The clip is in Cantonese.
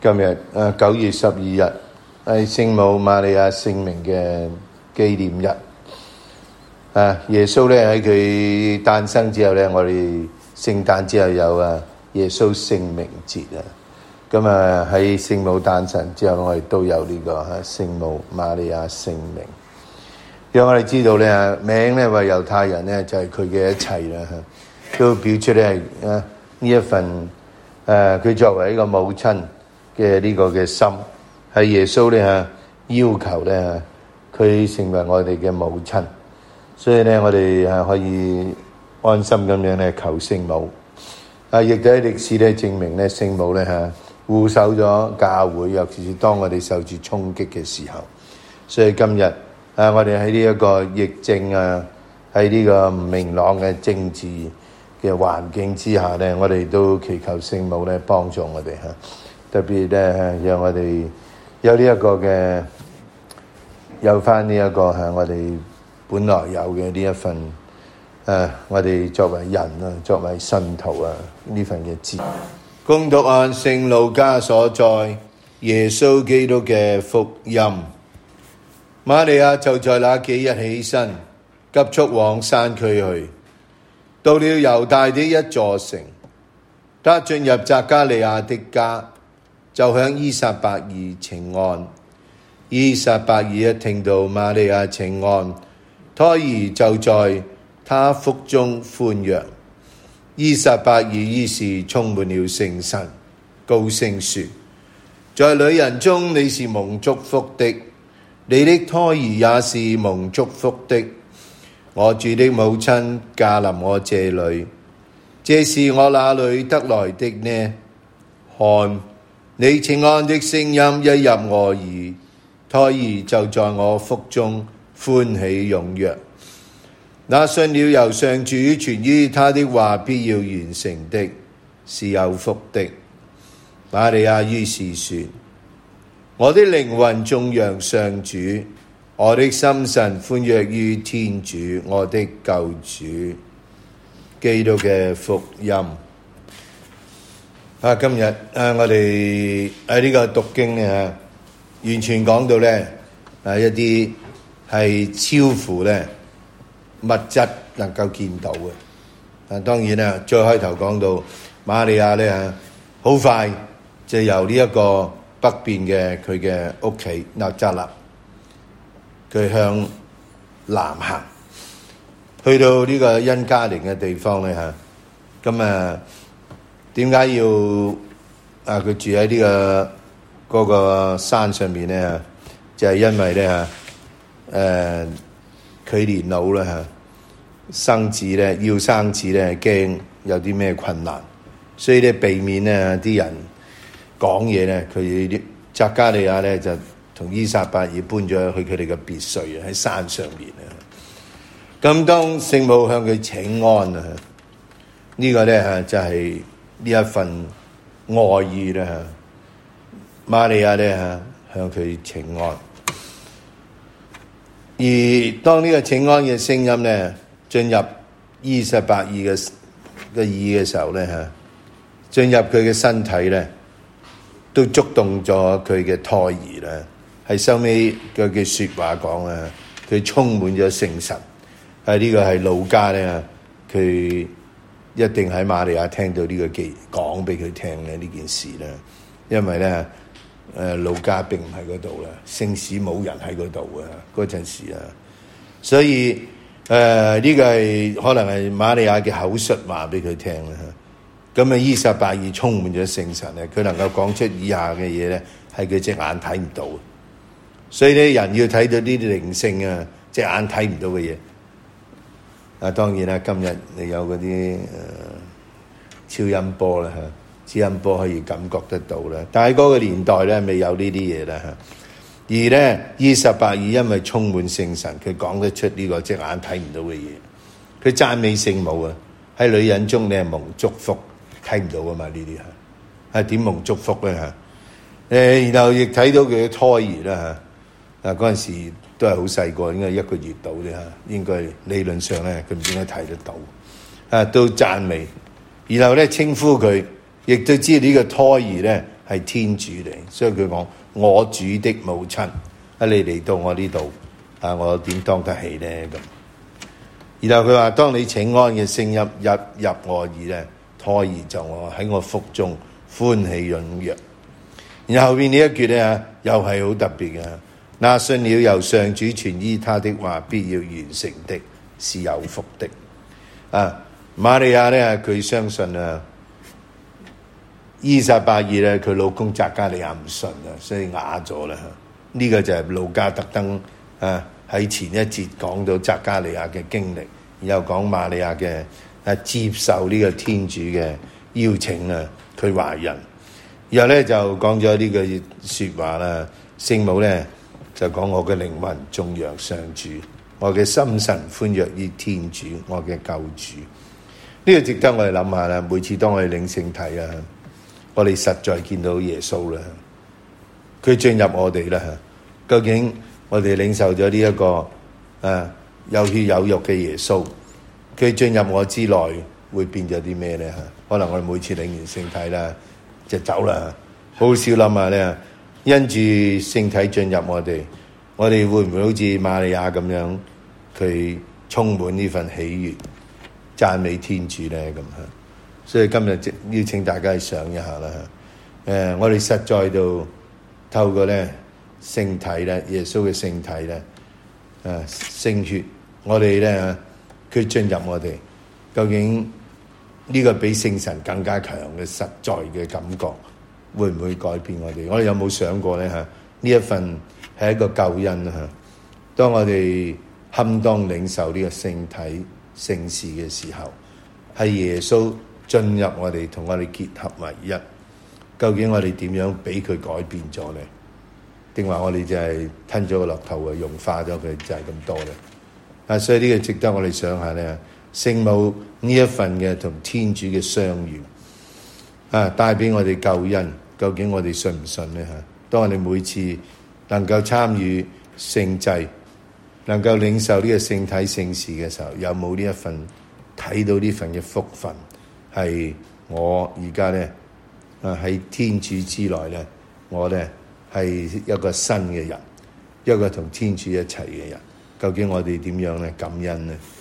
今日9月12日係聖母瑪利亞聖名嘅紀念日。耶穌咧喺佢誕生之後咧，我哋聖誕之後有耶穌聖名節啊。咁喺聖母誕辰之後，我哋都有呢個聖母瑪利亞聖名。讓我哋知道咧，名咧為猶太人咧就係佢嘅一切啦，都表出咧係呢一份佢作為一個母親嘅呢個嘅心，係耶穌咧要求咧佢成為我哋嘅母親，所以咧我哋可以安心咁樣咧求聖母。亦都喺歷史咧證明咧聖母咧護守咗教會，尤其是當我哋受住衝擊嘅時候。所以今日我哋喺呢一個疫症喺呢個唔明朗嘅政治嘅環境之下咧，我哋都祈求聖母咧幫助我哋特別咧讓我哋有呢一個嘅有返呢一個我哋本來有嘅呢一份我哋作為人作為信徒呢份嘅資。恭讀按聖路加所載耶穌基督嘅福音。瑪利亞就在那幾日起身，急速往山區去，到了猶大的一座城。他進入匝加利亞的家，就向依撒伯爾請安。依撒伯爾一聽到瑪利亞請安，胎兒就在他腹中歡躍。依撒伯爾於是充滿了聖神，高聲說：在女人中你是蒙祝福的，你的胎兒也是蒙祝福的。我主的母親駕臨我這裏，這是我哪裏得來的呢？看，你請安的聲音一入我耳，胎兒就在我腹中歡喜踴躍。那信了由上主傳於他的話必要完成的，是有福的。瑪利亞於是說：我的靈魂頌揚上主，我的心神歡躍於天主，我的救主。基督嘅福音。今日我哋喺呢個讀經咧，完全講到咧一啲係超乎咧物質能夠見到嘅。當然啦，最開頭講到瑪利亞咧好快就由呢一個北邊嘅佢嘅屋企納匝肋，佢向南行，去到呢個恩加寧嘅地方咧咁點解要佢住喺呢個嗰個山上面咧？就係因為咧佢年老啦生子咧要生子咧驚有啲咩困難，所以咧避免咧啲人講嘢咧，佢啲匝加利亞咧就同依撒伯爾搬咗去佢哋嘅別墅喺山上面咁當聖母向佢請安呢個咧就係呢一份愛意啦。瑪利亞咧向佢請安，而當呢個請安嘅聲音咧進入依撒伯爾嘅耳嘅時候咧進入佢嘅身體咧，都觸動咗佢嘅胎兒啦。係收尾嗰句說話講佢充滿咗聖神。呢個係路加咧，佢一定喺瑪利亞聽到呢個講俾佢聽咧呢件事啦。因為咧路加並唔喺嗰度啦，聖史冇人喺嗰度嗰陣時所以呢個係可能係瑪利亞嘅口述話俾佢聽啦。咁依撒伯爾充滿咗聖神咧，佢能夠講出以下嘅嘢咧，係佢隻眼睇唔到。所以咧，人要睇到呢啲靈性隻眼睇唔到嘅嘢。當然啦，今日你有嗰啲超音波啦超音波可以感覺得到啦。但係嗰個年代咧，未有呢啲嘢啦而咧，依撒伯爾因為充滿聖神，佢講得出呢個隻眼睇唔到嘅嘢。佢讚美聖母喺女人中你係蒙祝福，睇唔到噶嘛呢啲係點蒙祝福咧然後亦睇到佢嘅胎兒啦嗰陣時都係好細個，應該1個月到啫應該理論上咧佢唔應該睇得到都讚美，然後咧稱呼佢，亦都知呢個胎兒咧係天主嚟，所以佢講我主的母親，你嚟到我呢度，我點當得起呢？咁。然後佢話：當你請安嘅聲音入我耳咧，胎兒就我喺我腹中歡喜踴躍。然後後邊呢一句咧，又係好特別嘅。那信了由上主傳於他的話，必要完成的，是有福的。瑪利亞咧，佢相信依撒伯爾咧，佢老公匝加利亞唔信所以啞咗啦。呢個就係路加特登喺前一節講到匝加利亞嘅經歷，然後講瑪利亞嘅接受呢個天主嘅邀請佢懷孕，然後咧就講咗呢個説話啦。聖母咧就講：我嘅靈魂頌揚上主，我嘅心神歡躍於天主，我嘅救主。呢個值得我哋諗下啦。每次當我哋領聖體我哋實在見到耶穌啦，佢進入我哋啦。究竟我哋領受咗呢一個有血有肉嘅耶穌，佢進入我之內會變咗啲咩咧？可能我哋每次領完聖體啦就走啦，好少諗下咧。因住聖體進入我哋會唔會好似瑪利亞咁樣，佢充滿呢份喜悅，讚美天主咧咁？所以今日邀請大家去想一下啦。我哋實在到透過咧聖體咧，耶穌嘅聖體咧，聖血，我哋咧佢進入我哋，究竟呢個比聖神更加強嘅實在嘅感覺，會唔會改變我哋？我哋有冇想過咧？呢一份係一個救恩啊！當我哋堪當領受呢個聖體聖事嘅時候，係耶穌進入我哋，同我哋結合為一。究竟我哋點樣俾佢改變咗咧？定話我哋就係吞咗個落肚融化咗佢就係咁多咧？所以呢個值得我哋想下咧。聖母呢一份嘅同天主嘅相遇帶俾我哋救恩，究竟我哋信唔信咧？當我哋每次能夠參與聖祭，能夠領受呢個聖體聖事嘅時候，有冇呢一份睇到呢份嘅福分？係我而家咧喺天主之內咧，我咧係一個新嘅人，一個同天主一齊嘅人。究竟我哋點樣咧感恩咧？